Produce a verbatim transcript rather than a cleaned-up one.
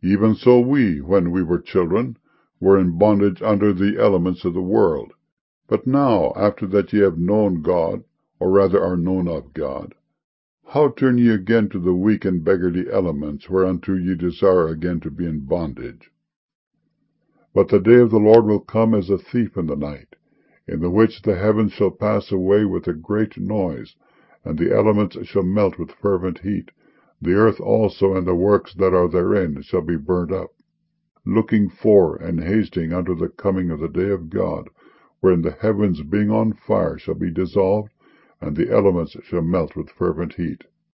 Even so we, when we were children, were in bondage under the elements of the world. But now, after that ye have known God, or rather are known of God, how turn ye again to the weak and beggarly elements, whereunto ye desire again to be in bondage? But the day of the Lord will come as a thief in the night, in the which the heavens shall pass away with a great noise, and the elements shall melt with fervent heat. The earth also and the works that are therein shall be burnt up. Looking for and hasting unto the coming of the day of God, wherein the heavens being on fire shall be dissolved, and the elements shall melt with fervent heat.